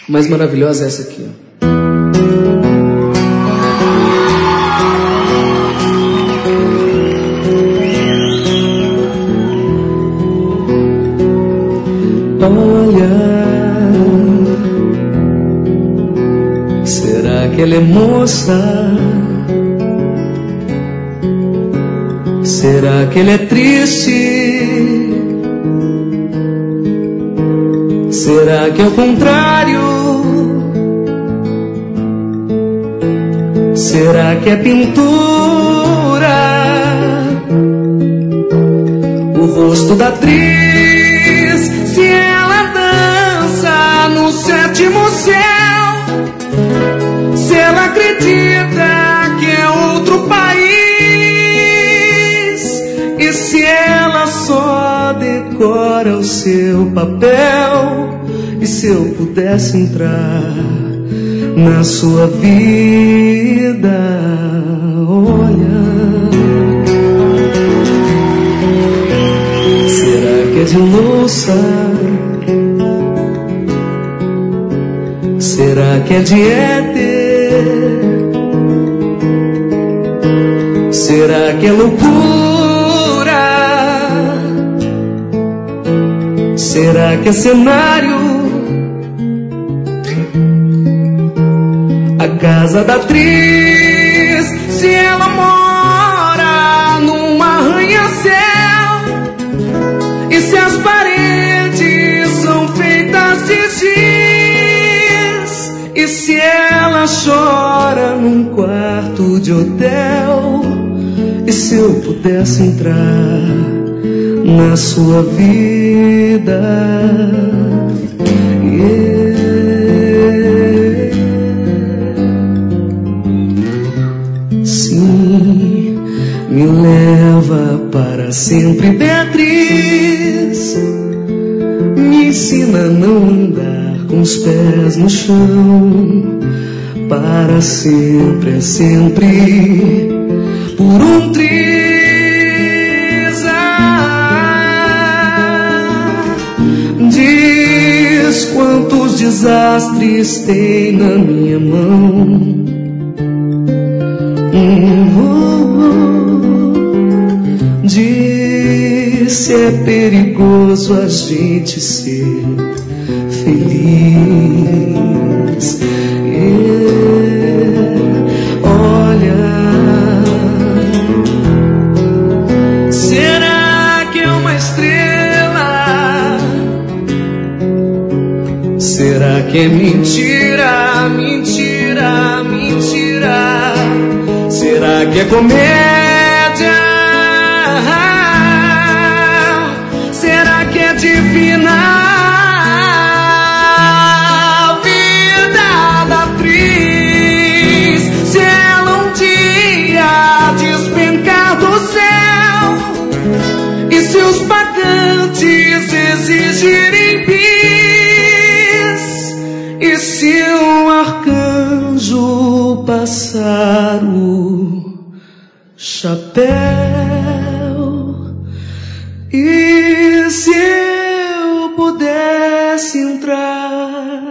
mais maravilhosa é essa aqui, ó. Olha, será que ela é moça? Será que ele é triste? Será que é o contrário? Será que é pintura? O rosto da atriz, se ela dança no sétimo céu, se ela acredita que é outro país, e se ela só decora o seu papel, e se eu pudesse entrar na sua vida, olha, será que é de louça? Será que é de éter? Será que é loucura? Será que é cenário? A casa da atriz, se ela mora num arranha-céu, e se as paredes são feitas de giz, e se ela chora num quarto de hotel, e se eu pudesse entrar na sua vida, sim, me leva para sempre, Beatriz, me ensina a não andar com os pés no chão, para sempre, é sempre por um triz. Diz quantos desastres tem na minha mão. Diz se é perigoso a gente ser feliz. Olha, será que é uma estrela? Será que é mentira, mentira, mentira? Será que é comédia? Será que é divina? Se os pagantes exigirem bis, e se um arcanjo passar o chapéu, e se eu pudesse entrar